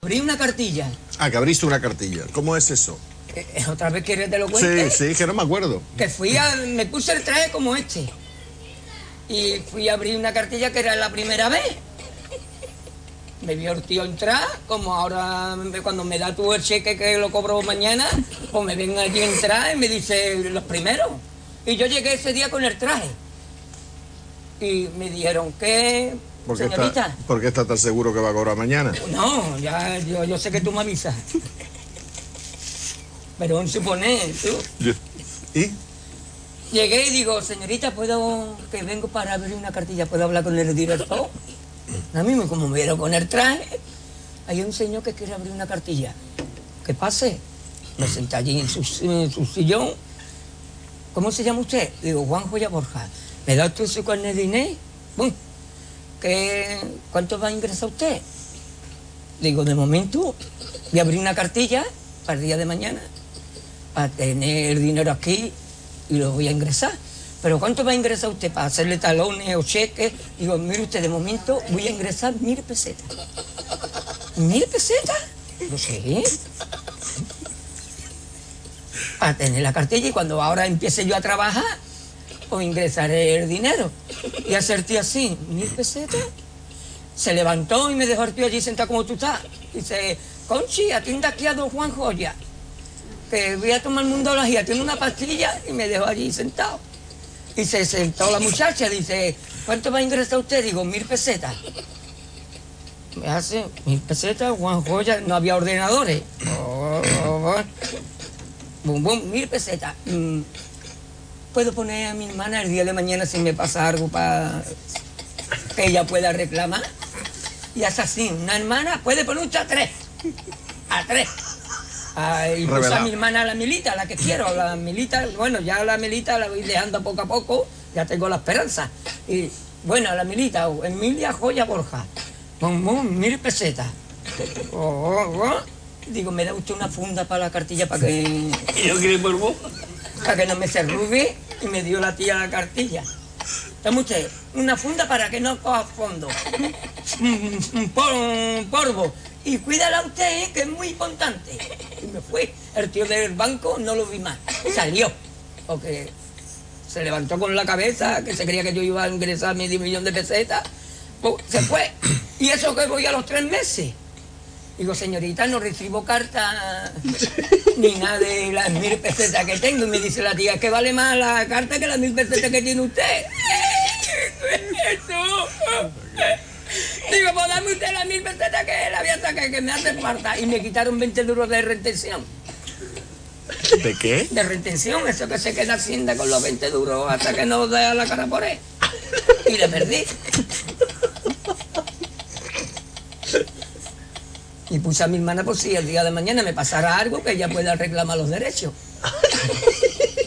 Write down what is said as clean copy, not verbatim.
abrí una cartilla. Ah, que abriste una cartilla. ¿Cómo es eso? ¿Otra vez quieres que te lo cuente? Sí, que no me acuerdo. Que me puse el traje como este. Y fui a abrir una cartilla que era la primera vez. Me vio el tío entrar, como ahora cuando me da tú el cheque que lo cobro mañana, pues me ven allí entrar y me dice los primeros. Y yo llegué ese día con el traje. Y me dijeron, ¿qué, señorita? ¿Por qué está tan seguro que va a cobrar mañana? No, ya yo sé que tú me avisas. Pero un suponer, tú. ¿Y? Llegué y digo, señorita, ¿puedo, que vengo para abrir una cartilla, ¿puedo hablar con el director? A mí, como me vieron con el traje, hay un señor que quiere abrir una cartilla. ¿Qué pase? Me senté allí en su sillón. ¿Cómo se llama usted? Digo, Juan Joya Borja. ¿Me da usted su carnet de INE? ¿Cuánto va a ingresar usted? Digo, de momento, voy a abrir una cartilla para el día de mañana, para tener el dinero aquí y lo voy a ingresar. ¿Pero cuánto va a ingresar usted para hacerle talones o cheques? Digo, mire usted, de momento voy a ingresar 1000 pesetas. ¿1000 pesetas? No sé. Para tener la cartilla y cuando ahora empiece yo a trabajar, pues ingresaré el dinero. Y hacer tío así, 1000 pesetas. Se levantó y me dejó el tío allí sentado como tú estás. Dice, Conchi, atienda aquí a don Juan Joya, que voy a tomar el mundo la guía. Tiene una pastilla y me dejó allí sentado. Y se sentó la muchacha, dice, ¿cuánto va a ingresar usted? Digo, 1000 pesetas. Me hace 1000 pesetas, Juan Joya, no había ordenadores. Bum, bum, 1000 pesetas. ¿Puedo poner a mi hermana el día de mañana si me pasa algo para que ella pueda reclamar? Y es así, una hermana puede poner usted a 3. A 3. Y puse a mi hermana, la Milita, la que quiero, la Milita, bueno, ya la Milita la voy dejando poco a poco, ya tengo la esperanza. Y bueno, la Milita, Emilia Joya Borja, 1000 pesetas. Digo, ¿me da usted una funda para la cartilla para que... ¿Y yo quiero polvo? Para que no me se arrugue, y me dio la tía la cartilla. Toma usted, una funda para que no coja fondo. Un polvo. Y cuídala usted, que es muy importante. Y me fue. El tío del banco no lo vi más. Salió. Porque se levantó con la cabeza, que se creía que yo iba a ingresar medio millón de pesetas. Pues se fue. Y eso que voy a los 3 meses. Digo, señorita, no recibo carta ni nada de las 1000 pesetas que tengo. Y me dice la tía, que vale más la carta que las 1000 pesetas que tiene usted. Digo, pues dame usted las 1000 pesetas que la voy a sacar, que me hace falta. Y me quitaron 20 duros de retención. ¿De qué? De retención, eso que se queda Hacienda con los 20 duros hasta que no dé la cara por él. Y le perdí. Y puse a mi hermana por si el día de mañana me pasara algo que ella pueda reclamar los derechos.